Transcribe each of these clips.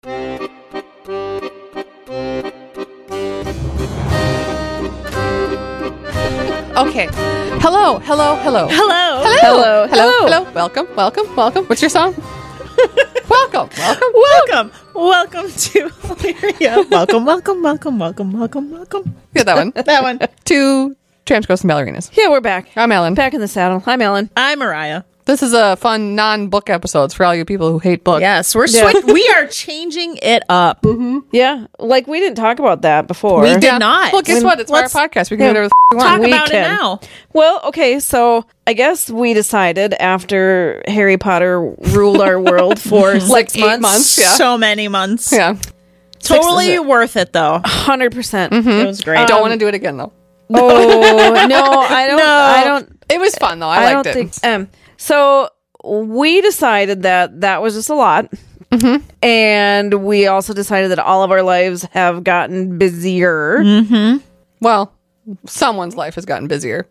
Okay. Hello. Welcome. What's your song? Welcome to Illyria. Welcome. Get that one. That one. To Tramps, Ghosts, and Ballerinas. Yeah, we're back. I'm Ellen. Back in the saddle. I'm Ellen. I'm Mariah. This is a fun non-book episodes for all you people who hate books. Yes, we are changing it up. Mm-hmm. Yeah, like we didn't talk about that before. We did not. Well, guess what? It's our podcast. We can do whatever we want. Talk about it now. Well, okay, so I guess we decided after Harry Potter ruled our world for Like 6 8 months. months. Yeah. So many months. Yeah. Totally worth it, though. 100%. It was great. I don't want to do it again, though. Oh, no, I don't. No. I don't. It was fun, though. I liked it. So we decided that was just a lot. Mm-hmm. And we also decided that all of our lives have gotten busier. Mm-hmm. Well, someone's life has gotten busier.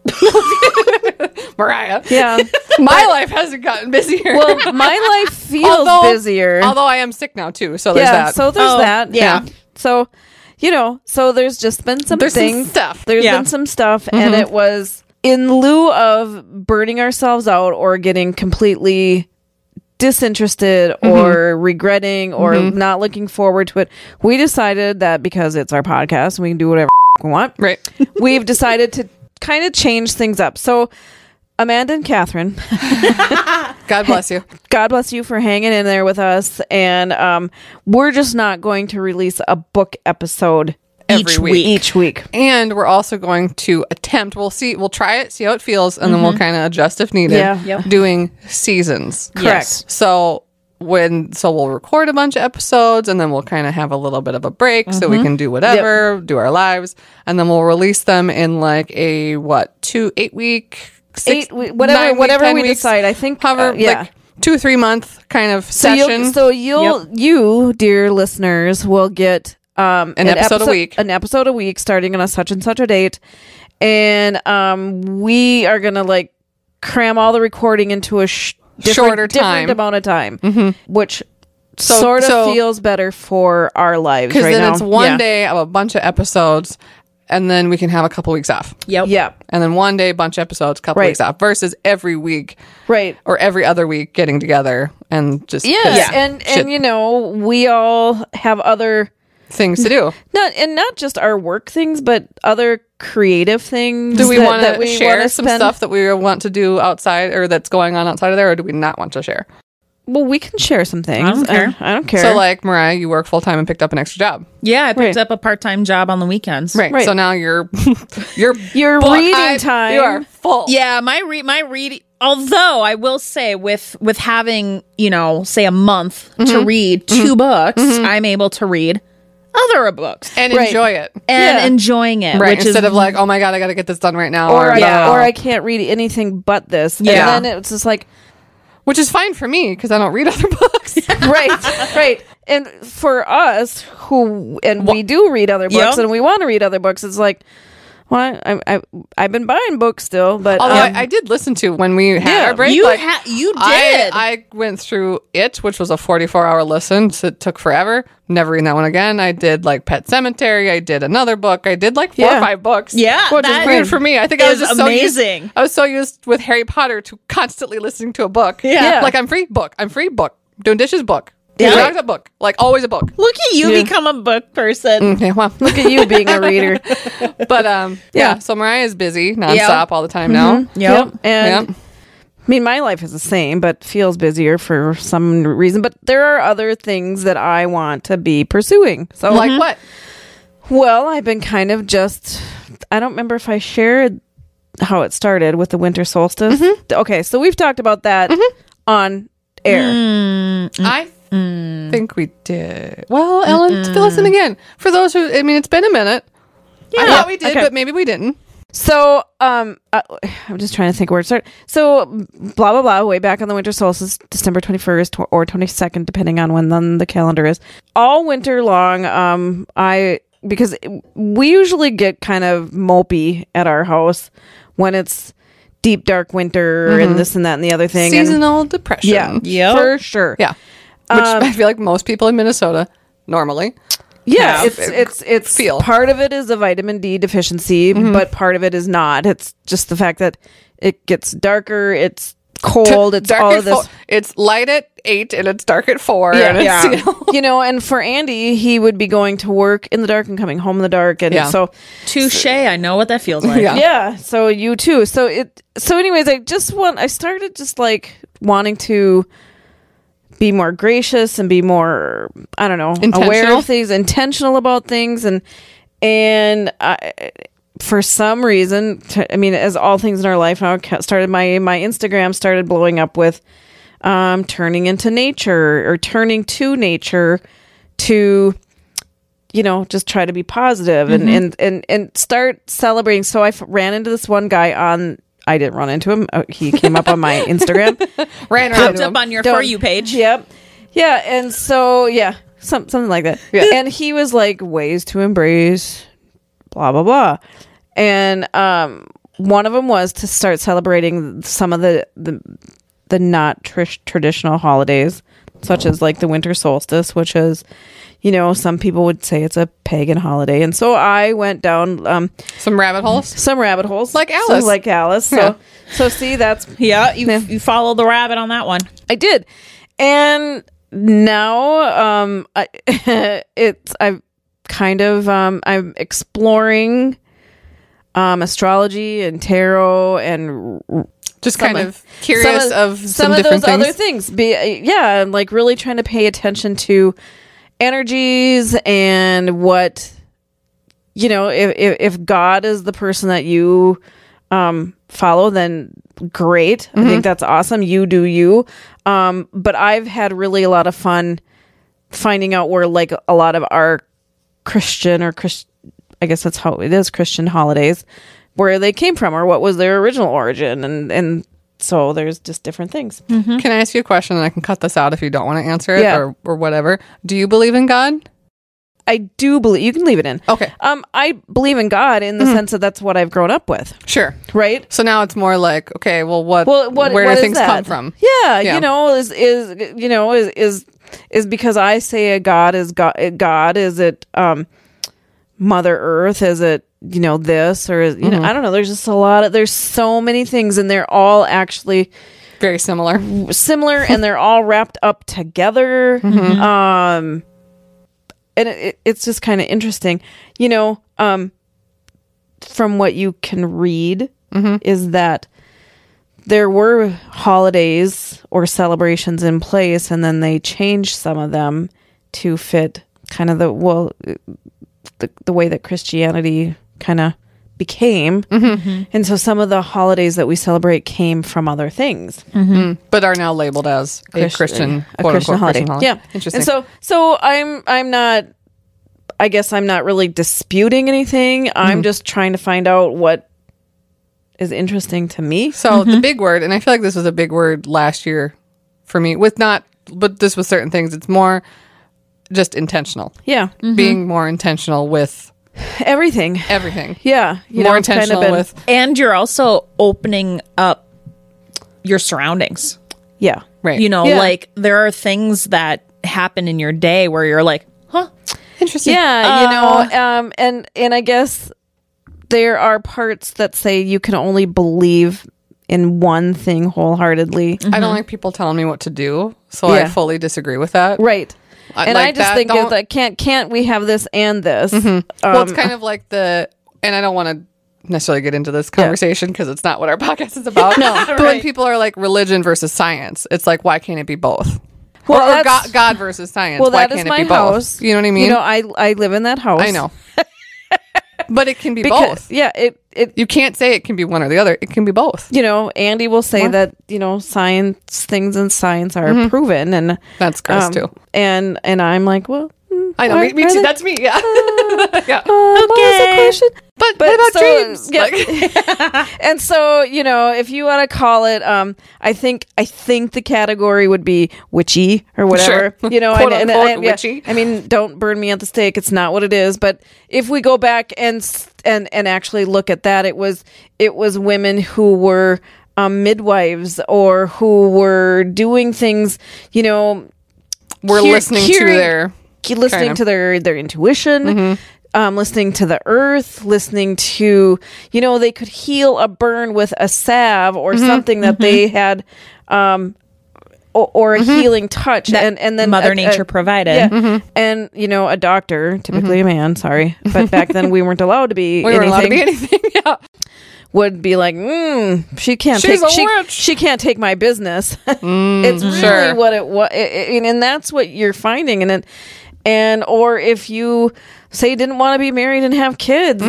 Mariah. Yeah. My life hasn't gotten busier. Well, my life feels busier. Although I am sick now, too. So there's that. So there's that. Yeah. So, so there's just been some There's things. some stuff. There's been some stuff. And it was in lieu of burning ourselves out or getting completely disinterested or regretting or not looking forward to it, we decided that because it's our podcast and we can do whatever we want. Right. We've decided to kind of change things up. So Amanda and Catherine, God bless you. God bless you for hanging in there with us. And we're just not going to release a book episode each week. And we're also going to attempt, we'll try it, see how it feels, and then we'll kind of adjust if needed. Yeah. Yep. Doing seasons. Correct. Yes. So we'll record a bunch of episodes, and then we'll kind of have a little bit of a break so we can do whatever, do our lives, and then we'll release them in like a 8 week, whatever we decide. I think like 2-3 month kind of session. You, dear listeners, will get an episode a week. An episode a week starting on a such and such a date. And we are going to like cram all the recording into a shorter time. different amount of time, which sort of feels better for our lives right now. Because then it's one day of a bunch of episodes, and then we can have a couple weeks off. Yep. And then one day, bunch of episodes, couple weeks off, versus every week, or every other week getting together and just and we all have other things to do. Not just our work things, but other creative things. Do we want to share some stuff that we want to do outside, or that's going on outside of there, or do we not want to share? Well, we can share some things. I don't care. So, like Mariah, you work full time and picked up an extra job. Yeah, I picked up a part-time job on the weekends. Right. So now your reading time. You are full. Yeah, my reading. Although I will say, with having say a month to read 2 books, I'm able to read other books and enjoy it and enjoying it, right? Which Instead is of like, oh my god, I got to get this done right now, or I can't read anything but this. Yeah. And then it's just like, which is fine for me because I don't read other books. right. And for us we do read other books and we want to read other books, it's like, well, I've been buying books still, but although I did listen to when we had our break. You did. I went through it, which was a 44-hour listen. So it took forever. Never reading that one again. I did like Pet Sematary. I did another book. I did like 4 or 5 books. Yeah, which is weird for me. I think I was just amazing. I was so used with Harry Potter to constantly listening to a book. Yeah. Like I'm free book. Doing dishes book. Yeah. Doing a book. Like always a book. Look at you become a book person. Okay, well, look at you being a reader. But so Mariah is busy nonstop all the time now. Yep. And I mean, my life is the same, but feels busier for some reason. But there are other things that I want to be pursuing. So, like what? Well, I've been kind of I don't remember if I shared how it started with the winter solstice. Okay, so we've talked about that on air. I think we did. Well, Ellen, listen again. For those who, it's been a minute. Yeah, I thought we did, but maybe we didn't. So, I'm just trying to think where it started. So, blah, blah, blah, way back on the winter solstice, December 21st or 22nd, depending on when the calendar is. All winter long, because we usually get kind of mopey at our house when it's deep, dark winter and this and that and the other thing. Seasonal depression. Yeah, for sure. Yeah. Which I feel like most people in Minnesota normally. Yeah, have it's feel. part of it is a vitamin D deficiency, but part of it is not. It's just the fact that it gets darker, it's cold, it's Dark all at of this. it's light at 8 and it's dark at 4. Yeah. And it's, Yeah. you know, You know, and for Andy, he would be going to work in the dark and coming home in the dark, and Yeah. so Touche. I know what that feels like. Yeah. yeah. So you too. So anyways, I started just like wanting to be more gracious and be more, I don't know, aware Intentional? of things, intentional about things, and for some reason, as all things in our life now, started my Instagram started blowing up with turning into nature or turning to nature to, you know, just try to be positive and start celebrating. So I ran into this one guy I didn't run into him. He came up on my Instagram. ran Popped into up him. on your For You page. Yep. Yeah. And so, yeah, something like that. Yeah. And he was like, ways to embrace, blah, blah, blah. And one of them was to start celebrating some of the not traditional holidays, such as like the winter solstice, which is, you know, some people would say it's a pagan holiday. And so I went down Some rabbit holes. some rabbit holes. Like Alice. So see, that's Yeah, you followed the rabbit on that one. I did. And now I'm exploring astrology and tarot and Just kind of curious of some of different those things. other things. I'm like really trying to pay attention to energies and what, you know, if God is the person that you follow, then great. I think that's awesome. You do you. But I've had really a lot of fun finding out where like a lot of our Christian I guess that's how it is, Christian holidays, where they came from or what was their original origin. And so there's just different things. Can I ask you a question and I can cut this out if you don't want to answer it Yeah. or whatever? Do you believe in God? I do believe, you can leave it in. Okay. I believe in God in the sense that that's what I've grown up with. Sure. Right? So now it's more like, okay, well, where what do is things that? come from? Yeah, Yeah. you know, is because I say a God is God. Is it Mother Earth? Is it, you know, this or you know? I don't know. There's just there's so many things, and they're all actually Very similar. and they're all wrapped up together. And it's just kind of interesting, you know. From what you can read, is that there were holidays or celebrations in place, and then they changed some of them to fit kind of the way that Christianity kind of became. And so some of the holidays that we celebrate came from other things. But are now labeled as a Christian, quote unquote, holiday. Christian holiday. Yeah. Interesting. And so I'm not, I guess I'm not really disputing anything. I'm just trying to find out what is interesting to me. So the big word, and I feel like this was a big word last year for me, but this was certain things. It's more just intentional. Yeah. Being more intentional with Everything. everything. Yeah. You more know, it's kind of intentional been- with, And you're also opening up your surroundings. Yeah. right. You know, Yeah. like there are things that happen in your day where you're like, huh? Interesting. Yeah, you know, and I guess there are parts that say you can only believe in one thing wholeheartedly. I don't like people telling me what to do, so I Yeah. fully disagree with that. Right. And I like just that. think Don't- that can't we have this and this? Well, it's kind of like and I don't want to necessarily get into this conversation because it's not what our podcast is about. But when people are like religion versus science, it's like, why can't it be both? Well, or that's- God versus science. Well, why that is can't my it be house. both? You know what I mean? You know, I live in that house. I know. But it can be Because, both. yeah, it You can't say it can be one or the other. It can be both. you know, Andy will say that, you know, things in science are proven, and That's gross too. and I'm like, well, I know. are- Me are too. they- That's me. Yeah. yeah. what was the question? But what about so, dreams? yeah. Like- And so, you know, if you want to call it, I think the category would be witchy or whatever. Sure. You know, Quote, unquote, yeah, witchy. I mean, don't burn me at the stake. It's not what it is. But if we go back and actually look at that, it was women who were midwives or who were doing things, you know. we're listening to their listening to their intuition. Listening to the earth, listening to, they could heal a burn with a salve or something that they had, or a healing touch, and then Mother Nature provided. Yeah. And a doctor, typically a man, sorry, but back then we weren't allowed to be. We weren't allowed to be anything. Yeah. Would be like, she can't She's take a witch. she can't take my business. It's really sure. what it was, and that's what you're finding in it. And or if you say you didn't want to be married and have kids,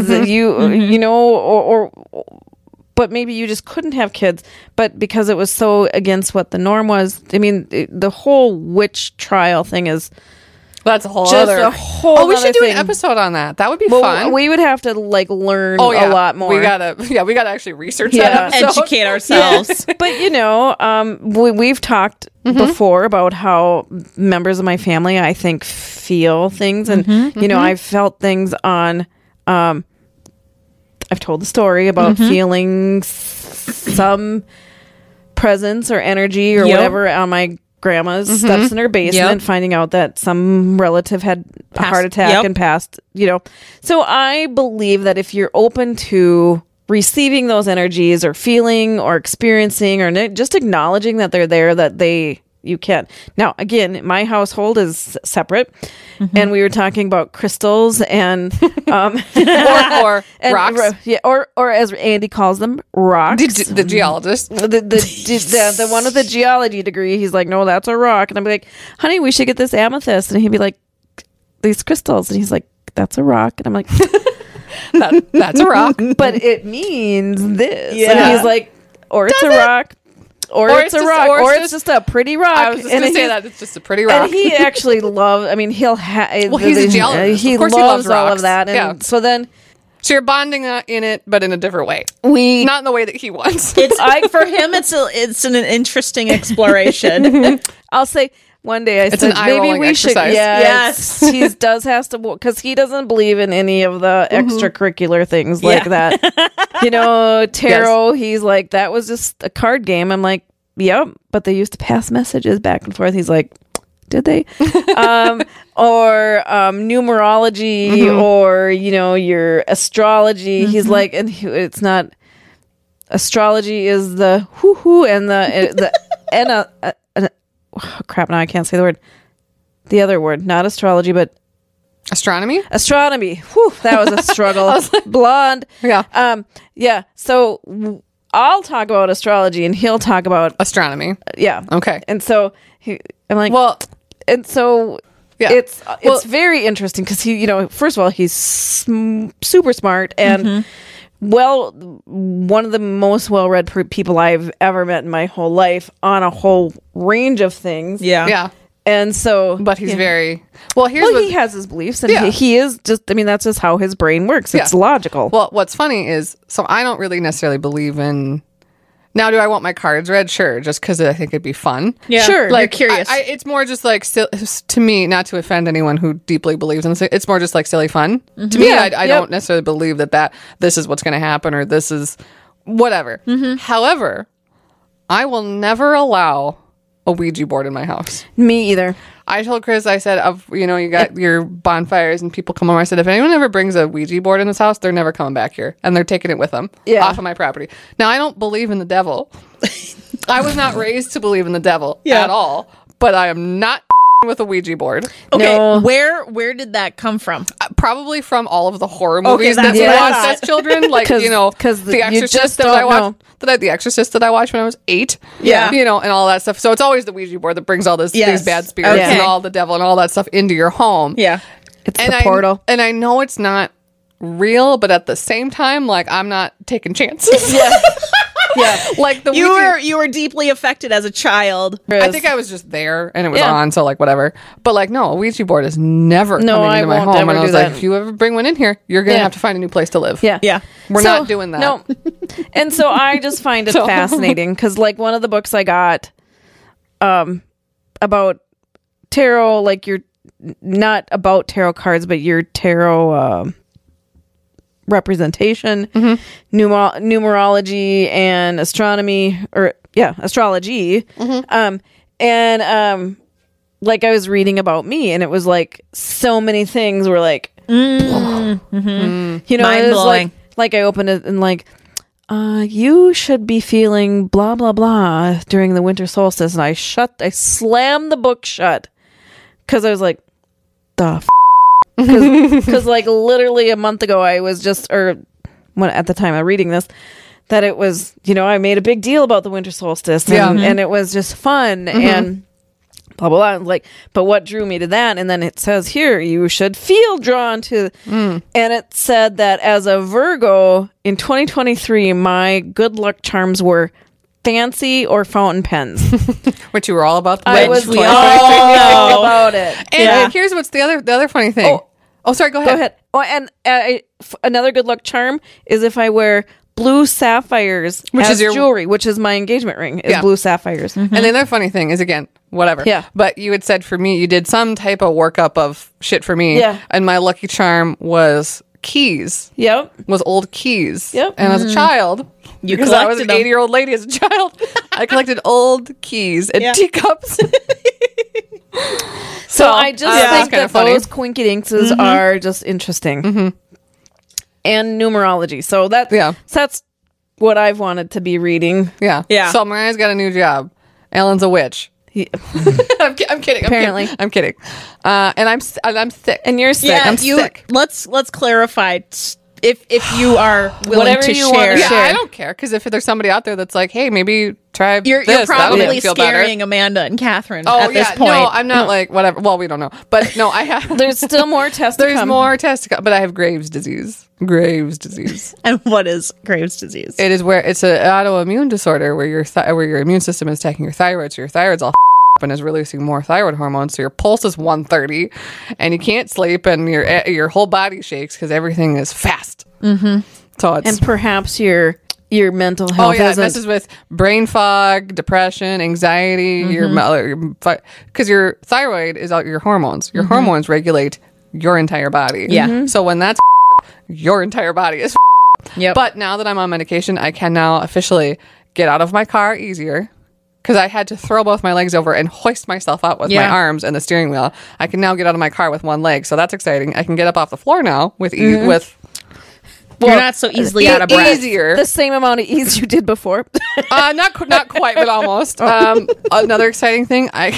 or but maybe you just couldn't have kids, but because it was so against what the norm was. I mean, the whole witch trial thing is that's a whole just other. a whole. Oh, we should do thing. an episode on that. That would be Well, fun. we would have to learn Oh, yeah. a lot more. We gotta actually research Yeah. that episode. Educate ourselves. But we've talked before about how members of my family, I think, feel things, and I've felt things on. I've told the story about feeling some presence or energy or whatever on my grandma's steps in her basement, finding out that some relative had a heart attack and passed. So I believe that if you're open to receiving those energies or feeling or experiencing or just acknowledging that they're there, that you can. Now, again, my household is separate, and we were talking about crystals and or and rocks. or as Andy calls them, rocks. The geologist. The one with the geology degree, he's like, no, that's a rock, and I'm like, honey, we should get this amethyst, and he'd be like, these crystals, and he's like, that's a rock, and I'm like, that's a rock. but it means this, Yeah. and he's like, or it's a rock. Or it's a rock, or it's just a pretty rock. I was just going to say that. It's just a pretty rock. And he actually loves, I mean, he'll have... Well, he's a geologist. He Of course loves he loves all rocks. of that. And Yeah. so then So you're bonding in it, but in a different way. we... Not in the way that he wants. It's for him. It's an interesting exploration. I'll say... One day I It's said an maybe eye-rolling we should. exercise. Yes. He does has to because he doesn't believe in any of the extracurricular things like that. Tarot. He's like, that was just a card game. I'm like, yep, but they used to pass messages back and forth. He's like, did they? Or numerology, or your astrology. He's like, and it's not. Astrology is the hoo and the crap, now I can't say the word. The other word, not astrology, but Astronomy? astronomy. Whew, that was a struggle. Blonde. Yeah. Yeah. So I'll talk about astrology and he'll talk about Astronomy. yeah. Okay. And so I'm like, Well, and so yeah. it's very interesting because he, first of all, he's super smart and one of the most well-read people I've ever met in my whole life on a whole range of things. yeah. And so, But he's very... Well, he has his beliefs, and Yeah. he is just, that's just how his brain works. It's Yeah. logical. Well, what's funny is, so I don't really necessarily believe in... Now, do I want my cards read? Sure, just because I think it'd be fun. Yeah, Sure. Like, you're curious. it's more just like, to me, not to offend anyone who deeply believes in this, it's more just like silly fun. To me, Yeah, I don't necessarily believe that this is what's going to happen or this is whatever. However, I will never allow a Ouija board in my house. Me either. I told Chris, I said, you got your bonfires and people come over. I said, if anyone ever brings a Ouija board in this house, they're never coming back here. And they're taking it with them off of my property. Now, I don't believe in the devil. I was not raised to believe in the devil at all. But I am not with a Ouija board. Okay, No. where did that come from? Probably from all of the horror movies that that's we what I watched thought. as children. Like, 'Cause The you Exorcist just that I don't watched. know. The Exorcist that I watched when I was 8. Yeah. And all that stuff. So it's always the Ouija board that brings all these Yes. bad spirits Okay. and all the devil and all that stuff into your home. Yeah. It's the portal. And I know it's not real, but at the same time, like, I'm not taking chances. Yeah. Like the You Ouija, were deeply affected as a child. I think I was just there and it was Yeah. on, so like whatever. But like, no, a Ouija board is never No, coming I into my won't home. ever And I do was like, that. if you ever bring one in here, you're gonna Yeah. have to find a new place to live. Yeah. Yeah. We're not doing that. No. And so I just find it fascinating because, like, one of the books I got about tarot, like, you're not about tarot cards, but your tarot representation, numerology, and astronomy, or astrology. And like I was reading about me, and it was like so many things were like, you know, Mind it was blowing. like I opened it and like, you should be feeling blah blah blah during the winter solstice, and I slammed the book shut because I was like, the because like literally a month ago I was just, or when at the time of reading this, that it was, you know, I made a big deal about the winter solstice, and it was just fun and blah blah blah. Like, but what drew me to that? And then it says here, you should feel drawn to, and it said that as a Virgo in 2023, my good luck charms were fancy or fountain pens. Which you were all about. I was we all all about it. And here's what's the other funny thing. Oh, sorry. Go ahead. Go ahead. Oh, and another good luck charm is if I wear blue sapphires Which as is your jewelry, which is my engagement ring, is blue sapphires. And the other funny thing is, again, whatever. Yeah. But you had said for me, you did some type of workup of shit for me. Yeah. And my lucky charm was keys. Yep. Was old keys. Yep. And as a child, You because I was an collected them. 80-year-old lady as a child, I collected old keys and Yeah. teacups. So I just that's think kinda that funny. those coinkydinks are just interesting. And numerology. So that's what I've wanted to be reading. Yeah. Yeah. So Mariah's got a new job. Ellen's a witch. Yeah. I'm kidding. Apparently. I'm kidding. And I'm sick. And you're sick. Yeah, I'm you. sick. Let's clarify if you are willing Whatever to you wanna share. Yeah, share. I don't care, because if there's somebody out there that's like, hey, maybe try You're this, that'll make probably me feel better. scaring Amanda and Catherine Oh at yeah, this point. no, I'm not like whatever. Well, we don't know, but no, I have. There's still more tests to There's come. more tests to come, but I have Graves' disease. Graves' disease. And what is Graves' disease? It is where it's an autoimmune disorder where where your immune system is attacking your thyroid, so your thyroid's all up and is releasing more thyroid hormones, so your pulse is 130, and you can't sleep, and your whole body shakes because everything is fast. Mm-hmm. So it's And perhaps your mental health it isn't. messes with brain fog, depression, anxiety. Because your thyroid is out your hormones. Your hormones regulate your entire body. Yeah. So when that's your entire body is. Yep. But now that I'm on medication, I can now officially get out of my car easier. Because I had to throw both my legs over and hoist myself out with my arms and the steering wheel. I can now get out of my car with one leg, so that's exciting. I can get up off the floor now with You're not so easily out of breath. easier. the same amount of ease you did before. Not quite, but almost. Another exciting thing, I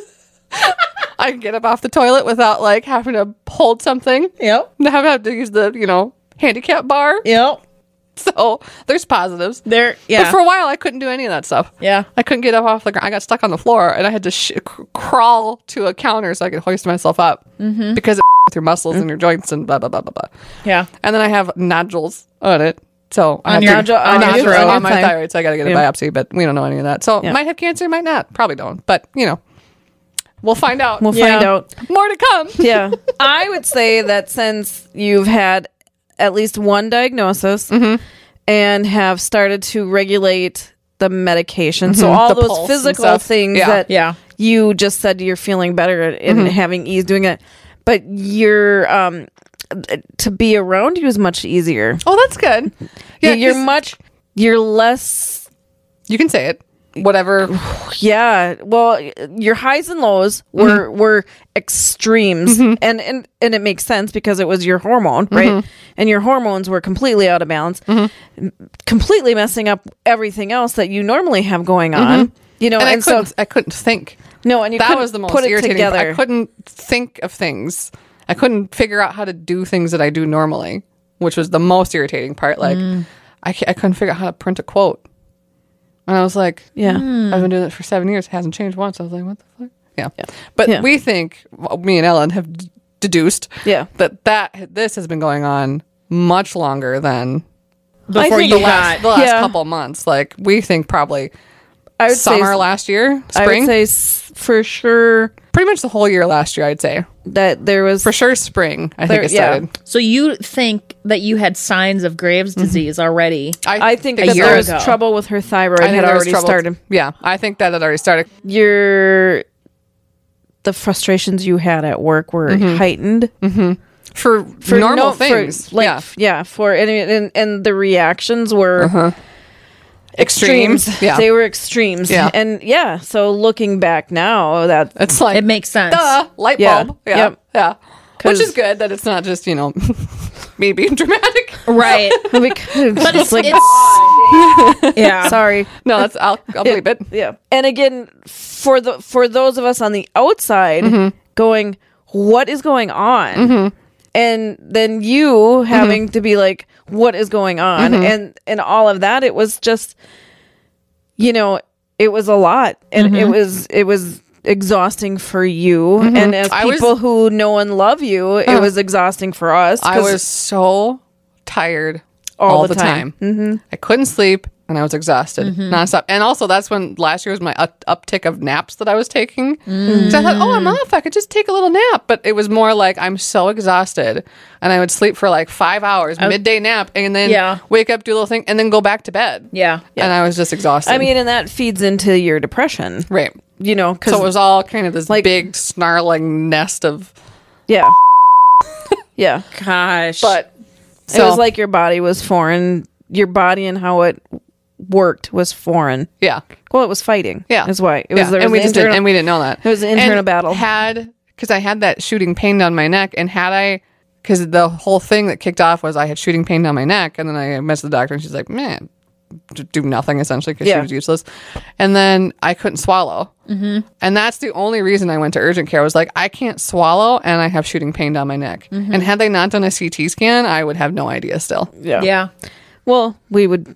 can get up off the toilet without like having to hold something. Yep. Have to use the handicap bar. Yep. So there's positives. There. But Yeah. for a while, I couldn't do any of that stuff. Yeah. I couldn't get up off the ground. I got stuck on the floor, and I had to crawl to a counter so I could hoist myself up because it with your muscles and your joints and blah blah blah blah blah. Yeah. And then I have nodules on it. So I On have your- to- on your nodules throat. on my thyroid, so I got to get a Yeah. biopsy. But we don't know any of that. So Yeah. might have cancer, might not. Probably don't. But we'll find out. We'll Yeah. find out. More to come. Yeah. I would say that since you've had at least one diagnosis and have started to regulate the medication, so all The those pulse and physical stuff. things Yeah. that Yeah. you just said you're feeling better and having ease doing it, but you're to be around you is much easier. Oh, that's good. Yeah, You're less. you can say it. Whatever. Yeah, well, your highs and lows were extremes, and it makes sense because it was your hormone, right? And your hormones were completely out of balance, completely messing up everything else that you normally have going on. And so I couldn't think. no, and you That couldn't was the most put it irritating. together. I couldn't think of things. I couldn't figure out how to do things that I do normally, which was the most irritating part. Like, I couldn't figure out how to print a quote. And I was like, Yeah. I've been doing it for 7 years. It hasn't changed once. I was like, what the fuck? Yeah. But Yeah. we think, me and Ellen have deduced Yeah. that this has been going on much longer than Before think you the got. the last Yeah. couple months. Like, we think probably I would summer say, last year, I spring. would say for sure Pretty much the whole year last year, I'd say. that there was For sure, spring, I think it yeah. started. So you think that you had signs of Graves' disease already? I think A that year there was ago. trouble with her thyroid I think had there was already trouble. started. Yeah, I think that had already started. The frustrations you had at work were heightened For normal things. for, like, yeah. for and the reactions were extremes. Yeah. They were extremes. Yeah. And so looking back now, that It's like It makes sense. light Yeah. bulb. Yeah. Yep. Yeah. 'Cause- Which is good that it's not just, me being dramatic. Right. but It's like yeah. sorry. No, I'll bleep it. Yeah. And again, for those of us on the outside going, what is going on? And then you having to be like, what is going on? And all of that, it was just, it was a lot. And it was exhausting for you. And as people who know and love you, it was exhausting for us. I 'cause was so tired All all the the time. I couldn't sleep and I was exhausted nonstop. And also, that's when last year was my uptick of naps that I was taking. So I thought, I'm off. I could just take a little nap. But it was more like I'm so exhausted. And I would sleep for like 5 hours, midday nap, and then wake up, do a little thing, and then go back to bed. Yeah. And I was just exhausted. I mean, and that feeds into your depression. right. Because So it was all kind of this big snarling nest of, yeah. Yeah. Gosh. but It was like your body was foreign. Your body and how it worked was foreign. yeah. Well, it was fighting. Yeah. Is why. It was there and was we just didn't, and we didn't know that. It was an internal And battle. because I had that shooting pain down my neck, and because the whole thing that kicked off was I had shooting pain down my neck, and then I messaged the doctor, and she's like, "Man, do nothing," essentially, because she was useless. And then I couldn't swallow, and that's the only reason I went to urgent care. I was like, I can't swallow, and I have shooting pain down my neck. And had they not done a CT scan, I would have no idea still. yeah. Well, we would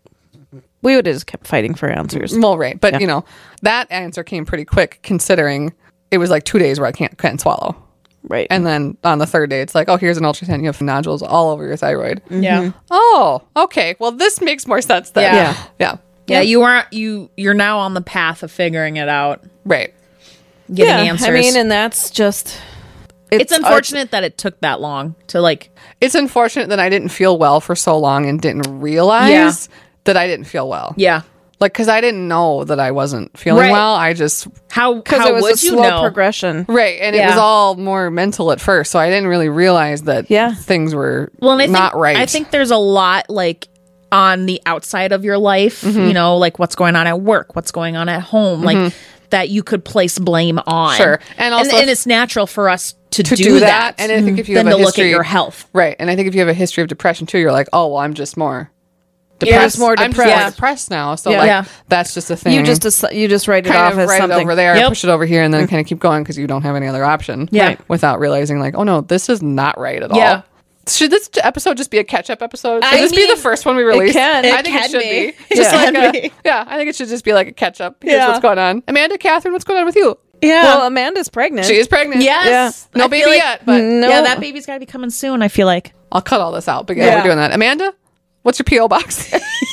have just kept fighting for answers. Well, right, but that answer came pretty quick, considering it was like 2 days where I couldn't swallow. Right. And then on the third day, it's like, oh, here's an ultrasound. You have nodules all over your thyroid. Yeah. Oh, okay. Well, this makes more sense then. Yeah. Yeah. Yeah, you're now on the path of figuring it out, Right. getting answers. I mean, and that's just it's unfortunate that it took that long to It's unfortunate that I didn't feel well for so long and didn't realize that I didn't feel well. yeah. Like, because I didn't know that I wasn't feeling Right. well. I just, How because it was would a you slow know? progression. right. And it Yeah. was all more mental at first. So I didn't really realize that things were Well, and I not think, right. I think there's a lot on the outside of your life, like what's going on at work, what's going on at home, like that you could place blame on. Sure. And also and it's natural for us to do that. And I think if you than have a to look history, at your health. right. And I think if you have a history of depression too, you're like, oh, well, I'm just more You're depressed. just more I'm depressed. just more depressed now. So Yeah. Yeah. that's just a thing. You just write it kind off of as write something it over there, Yep. push it over here, and then kind of keep going because you don't have any other option. Yeah. Right. Without realizing, like, oh no, this is not right at Yeah. all. Should this episode just be a catch-up episode? Should I this be the mean, first one we release? can. I It think it can should be. be. Just Yeah. like Can be. I think it should just be like a catch-up. Here's Yeah. what's going on. Amanda, Catherine, what's going on with you? Yeah. Well, Amanda's pregnant. She is pregnant. yes. No I baby feel like- yet, but No. Yeah, that baby's got to be coming soon, I feel like. I'll cut all this out. But yeah, Yeah. we're doing that. Amanda, what's your P.O. box?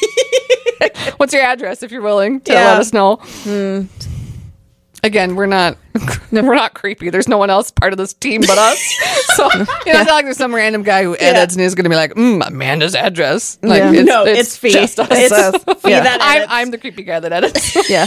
What's your address if you're willing to Yeah. let us know? Again, we're not creepy. There's no one else part of this team but us. So it's not like there's some random guy who edits and is going to be like, Amanda's address. Like, Yeah. No, it's Fee. just us. It's Fee Yeah. that edits. I'm the creepy guy that edits. Yeah.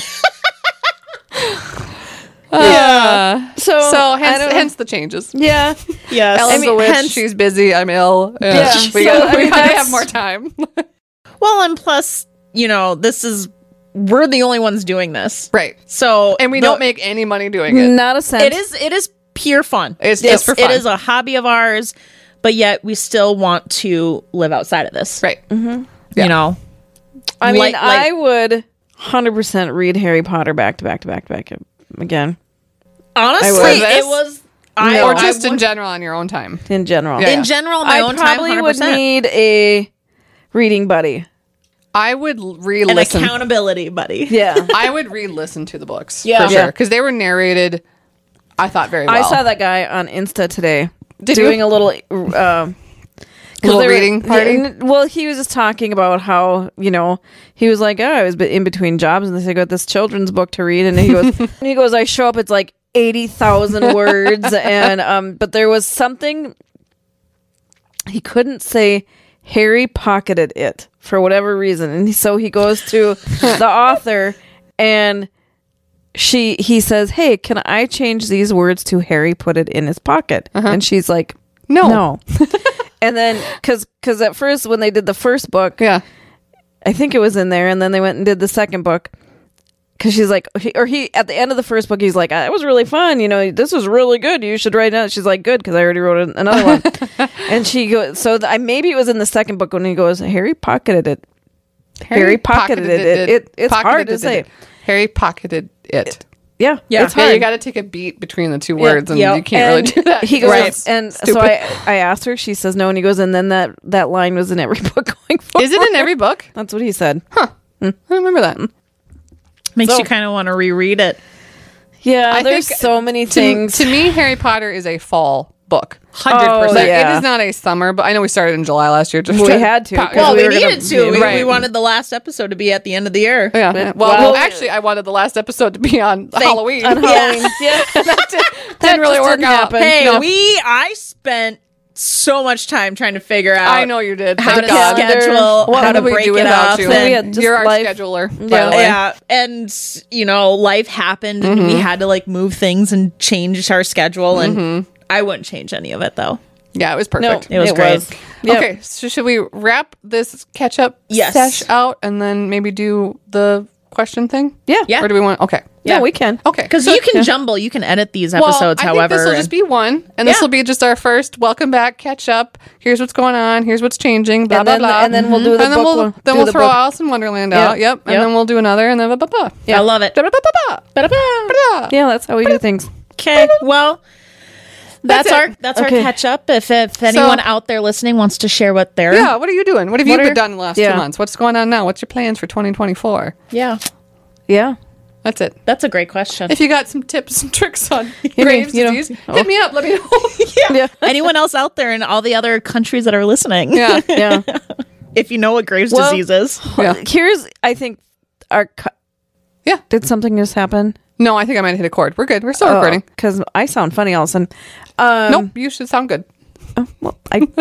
So I don't- hence the changes. Yeah. Yes. Ellen's a witch. hence- She's busy. I'm ill. Yeah. We So, gotta that's- have more time. Well, and plus, we're the only ones doing this. Right. So And we don't make any money doing it. Not a cent. it is pure fun. It's just for fun. It is a hobby of ours, but yet we still want to live outside of this. Right. You know. I mean, like- I would 100% read Harry Potter back to back to back to back again Honestly, would. it was Or just I in would- general on your own time. in general. Yeah. in general, my I own time, probably 100%. would need a reading buddy. I would an re-listen. accountability buddy. Yeah. I would re-listen to the books. Yeah. For sure. Yeah. Because they were narrated, I thought, very well. I saw that guy on Insta today Did doing you? a little Little they were- reading party? yeah, well, he was just talking about how, he was like, I was in between jobs and they got this children's book to read. And he goes, I show up, it's like 80,000 words. And, but there was something he couldn't say. Harry pocketed it for whatever reason. And so he goes to the author and he says, hey, can I change these words to Harry put it in his pocket? And she's like, no. And then, because at first, when they did the first book, Yeah. I think it was in there, and then they went and did the second book. Because she's like, he at the end of the first book, he's like, "It was really fun. You know, this was really good. You should write it." She's like, "Good," because I already wrote another one. And she goes, so maybe it was in the second book when he goes, Harry pocketed it. Harry pocketed it. It's hard to say. Harry pocketed it. Yeah, Yeah. it's hard. You got to take a beat between the two words, and Yep. you can't really do that. He goes, Right. and so Stupid. I asked her. She says no, and he goes, and then that line was in every book going forward. Is it in every book? That's what he said. I don't remember that. Makes So- you kind of want to reread it. Yeah, I there's think so many things. To me, Harry Potter is a fall book. 100%. Oh, yeah. It is not a summer, but I know we started in July last year. Just We to- had to, 'cause Well, we we were gonna- needed to. We Right. wanted the last episode to be at the end of the year. Yeah. Well, Well, actually, I wanted the last episode to be on Halloween. on Halloween. Yeah, Didn't really just work didn't out. happen. Hey, No. I spent so much time trying to figure out I know you did. how Thank to God. schedule, What how What to do we break do it without up. you? We And, had just You're our life. scheduler, by Yeah. the way. yeah, and you know, life happened, and we had to like move things and change our schedule. And I wouldn't change any of it though. Yeah, it was no, perfect. It was great. Yep. Okay, so should we wrap this catch up Yes. sesh out and then maybe do the question thing? Yeah, Yeah. Or do we want? Okay. yeah, we can. Okay. Because So- you can jumble, you can edit these episodes I however. think this will just be one, and this Yeah. will be just our first welcome back, catch up. Here's what's going on. Here's what's changing. Blah And blah then- blah. and then we'll do the and then book we'll one- then do we'll the throw book. Alice in Wonderland Yeah. out. Yep. And Yep. then we'll do another, and then blah blah blah. I love it. Blah, blah, blah, blah, Ba-da-ba. blah. Yeah, that's how we do things. Okay, well, that's it. our Okay. catch up. If anyone out there listening wants to share what they're Yeah. What are you doing? What have you What are- done the last Yeah. 2 months? What's going on now? What's your plans for 2024? yeah, Yeah, That's it. that's a great question. If you got some tips and tricks on mean, Graves' you know- disease, hit me up. Let me know. yeah, Anyone else out there in all the other countries that are listening, Yeah. yeah. if you know what Graves' Well- disease is, Yeah. Here's, I think, our. Yeah. Did something just happen? No, I think I might have hit a chord. We're good. We're still recording. Because I sound funny all of a sudden. Nope. You should sound good. Well,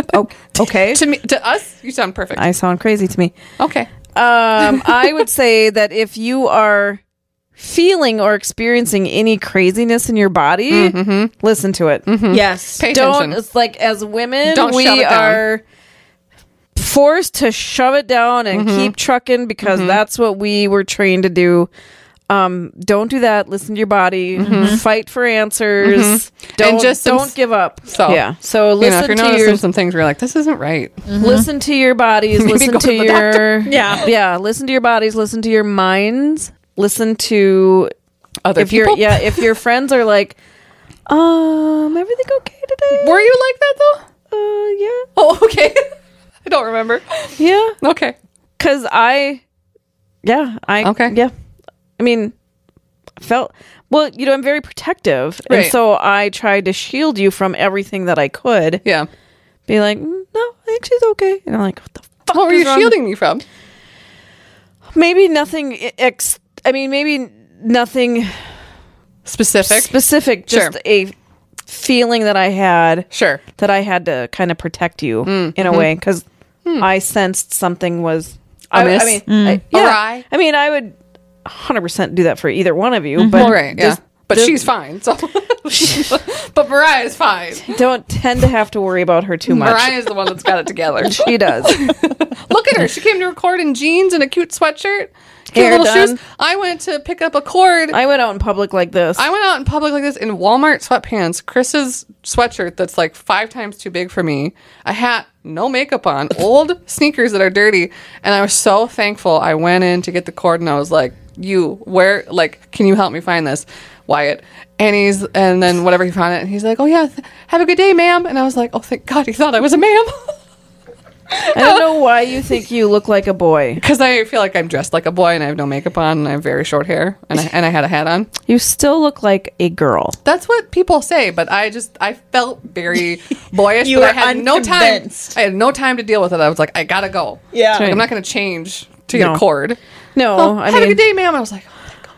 okay. To us, you sound perfect. I sound crazy to me. Okay. I would say that if you are feeling or experiencing any craziness in your body, listen to it. yes, Pay Don't. attention. It's like as women, Don't shove we it down. are forced to shove it down and keep trucking because that's what we were trained to do. Don't do that. Listen to your body. Fight for answers. Don't just some- don't give up. So, yeah. So You know, listen if you're to noticing your some things where you're like, this isn't right. listen to your bodies. Maybe Listen go to to the your Yeah. Listen to your bodies. Listen to your minds. Listen to Other if people. your if your friends are like, everything okay today? Were you like that though? Yeah, Oh, okay. I don't remember. yeah. Okay. Because I Okay. yeah. I mean, felt well. You know, I'm very protective, and Right. so I tried to shield you from everything that I could. Yeah. Be like, no, I think she's okay, and I'm like, what the fuck? What were is you wrong? shielding me from? Maybe nothing. Maybe nothing Specific. specific. Just Sure. a feeling that I had Sure. that I had to kind of protect you in a way because I sensed something was Amiss? I mean, yeah. Awry? I mean, I would 100% do that for either one of you, but Well, right. Yeah. just But she's fine. So. But Mariah's fine. don't tend to have to worry about her too much. Mariah's the one that's got it together. She does. Look at her. She came to record in jeans and a cute sweatshirt. Cute Hair little done. shoes. I went to pick up a cord. I went out in public like this. I went out in public like this in Walmart sweatpants, Chris's sweatshirt that's like 5 times too big for me, a hat, no makeup on, old sneakers that are dirty, and I was so thankful. I went in to get the cord and I was like, can you help me find this? Wyatt. And then whatever, he found it and he's like, oh yeah, have a good day, ma'am. And I was like, oh, thank God he thought I was a ma'am. I don't know why you think you look like a boy. Because I feel like I'm dressed like a boy and I have no makeup on and I have very short hair and I had a hat on. You still look like a girl. That's what people say, but I felt very boyish. You but were I had no time. unconvinced. I had no time to deal with it. I was like, I gotta go. Yeah. Right. I'm not gonna change to get No. a cord. No, Oh, I have a mean, good day, ma'am. I was like,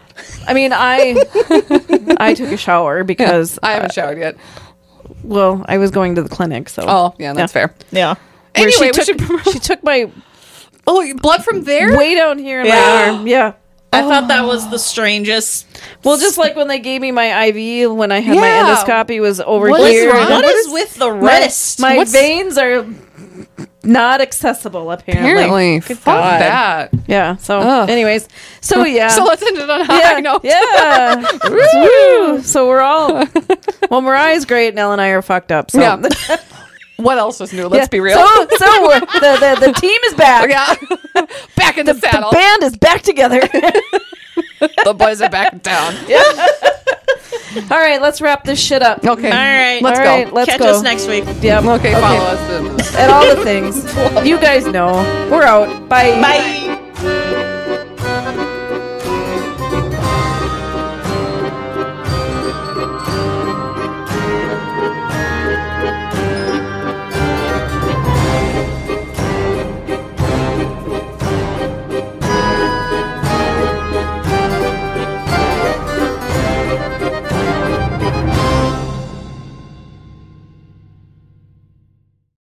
I took a shower because I haven't showered yet. well, I was going to the clinic, so Oh, yeah, that's fair. yeah. Where Anyway, she took, she took my blood from there. way down here in Yeah. my arm. Yeah. I thought that was the strangest. Well, just like when they gave me my IV when I had Yeah. my endoscopy was over What is here. wrong? What is with the wrist? My What's- veins are not accessible, apparently. Fuck God. that. Yeah. So, Ugh. anyways. So, yeah. So let's end it on a high note. Yeah. Woo. So we're all... Well, Mariah's great, and Elle and I are fucked up. So. Yeah. What else is new? Let's be real. So the team is back. Yeah. Back in the saddle. The band is back together. The boys are back in town. All right, let's wrap this shit up. Okay. All right. Let's All go. right, let's Catch go. us next week. Yep. Okay, follow us. And all the things. You guys know. We're out. Bye. Bye.